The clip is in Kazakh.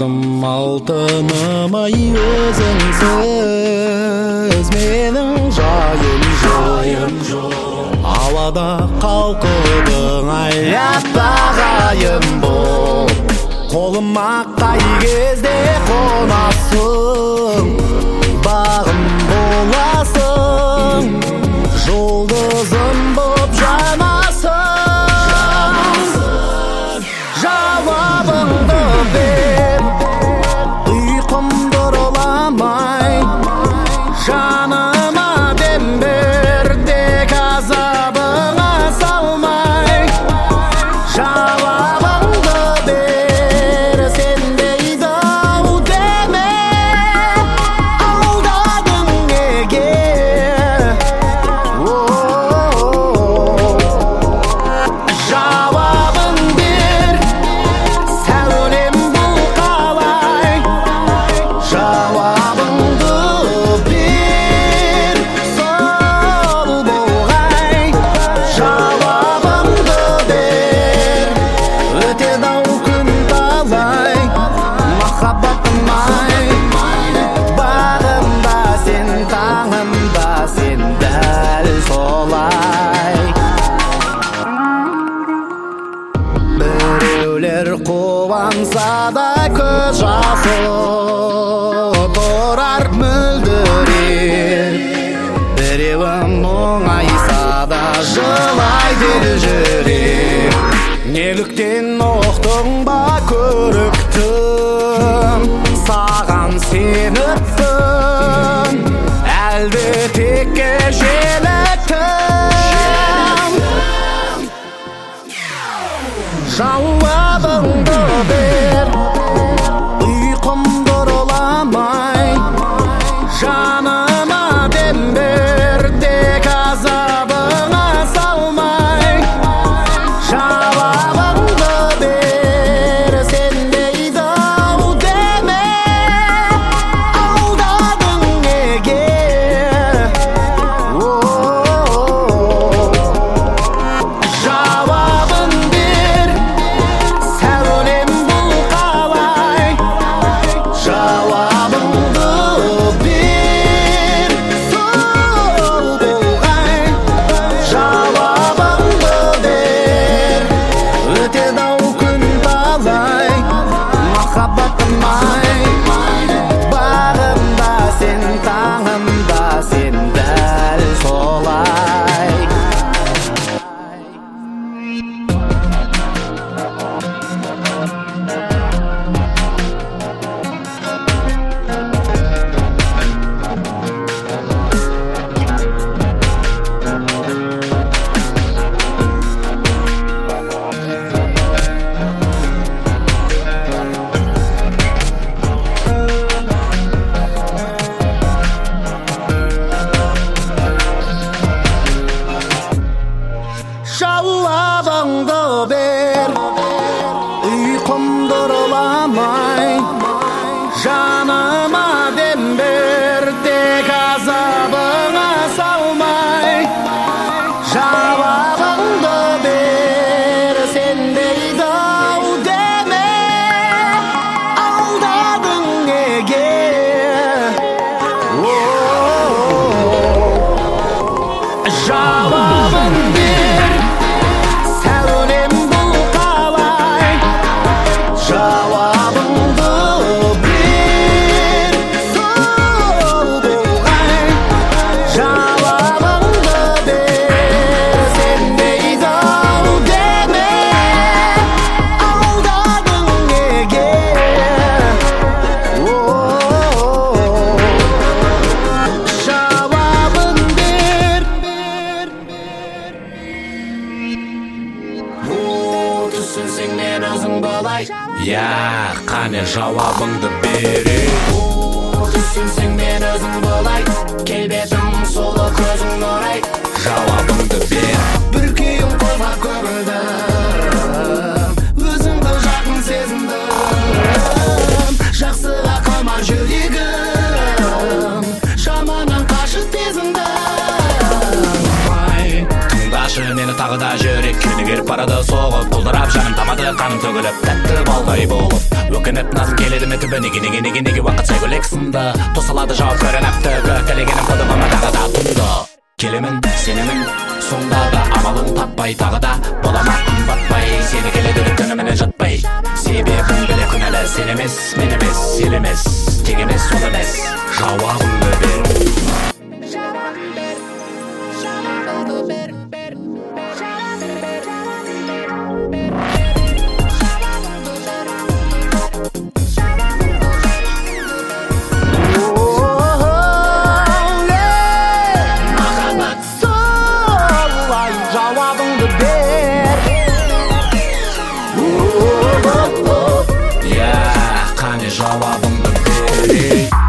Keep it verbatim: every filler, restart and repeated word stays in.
Алтындым алтыным ай өзіңсіз менің жайым жоқ. Ауада қалқыдың аяқтағайым бол, қолыма қай кезде қонасың, бағым боласың, жұлдызым боп жанасың. Жауабыңды бер, ұйқым бұрыламай, жаныма дем бер, тек азабыңа салмай. Жауабыңды бер, сендейді ау деме, алдадың неге? Жауабын бер, сәулем бұл қалай? Жауабыңды бер, сол болғай. Жауабыңды бер, өтеді-ау күн талай, махаббатым ай. Бағымда сен, таңымда сен, дәл солай. Біреулер қуанса да көз жасы тұрар мөлдірер, біреуі мұңайса да жылайды жүрек. Неліктен ұқтың ба көріктім, саған сеніппін, әлде текке желіктім. Жауабыңды бер, ұйқым бұрыламай, жаныма дем бер, тек азабыңа салмай. Жауабыңды бер, сендейді ау деме, алдадың неге? Жауабын бер, сәулем бұл қалай? Жауабыңды бер, сол болғай. Жауабыңды бер, өтеді-ау күн талай, махаббатым ай. Бағымда сен, таңымда сен, дәл солай. Жауабыңды бер, ұйқым бұрыламай, жаныма дем бер, тек азабыңа салмай. Жауабыңды бер, сендейді ау деме, алдадың неге? Жауабын бер, сәулем бұл қалай? Жауабыңды бер, сол болғай. Жауабыңды бер, сендейді ау деме, алдадың неге? Жауабын бер. Түсінсең мен өзің болай, я, қане жауабыңды бере. Түсінсең мен өзің болай, келбетім солы көзің орай. Жауабыңды бер. Бір күйім қозғап көрдім, өзіңді жақын сезіндім. Жақсыға қалмар жүрегім, жаманнан қашып безіндім. Тыңдашы мені тағы да жүрек, күйдігер барады соғып, құлдырап жаным тамады қаным төгіліп, тәтті балдай болып. Өкініп назым келеді ме түбі, неге неге неге неге уақыт сәйгөлек сынды. Тосылады жауап көрініп түгі, тілегенім қодығыма тағы да тұнды. Келемін, сенемін, сонда да амалын таппай тағы да болама қымбатпай, сені келеді күніміне жатпай. Себебін біле күнәлі, сен емес, мен емес, ел емес, тек емес, сол емес, жауабыңды бер. Жауабыңды бер.